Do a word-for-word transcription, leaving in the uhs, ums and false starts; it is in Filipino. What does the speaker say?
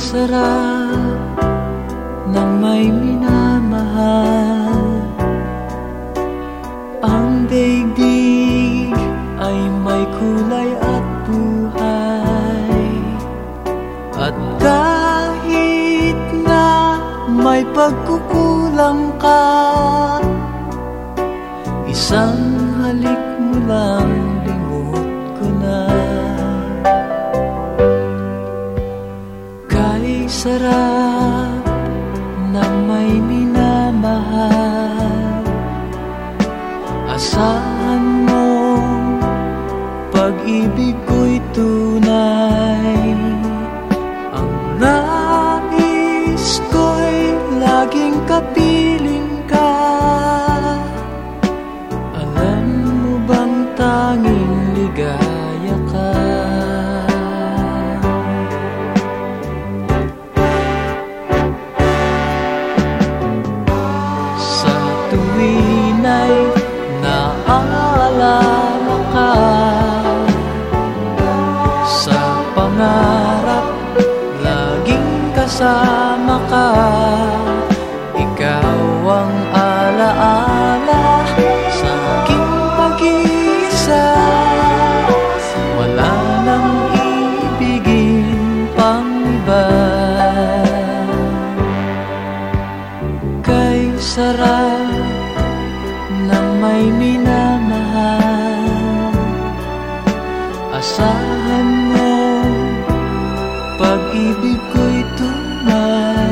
sarap ng may minamahal. Ang daigdig ay may kulay at buhay. At kahit na may pagkukulang ka, isang halik mo lang limot ko na. Kay sarap ng may minamahal, asahan mo pag-ibig ko'y tunay. Ang nais ko'y laging kapiling ka. Alam mo bang tanging ligaya ka? Sa tuwin ay naaalala ka, sa pangarap laging kasama ka. Ikaw ang alaala sa aking pag-iisa. Wala nang ibigin pang iba. Kay sarap ng may minamahal, asahan mo pag-ibig ko'y tunay.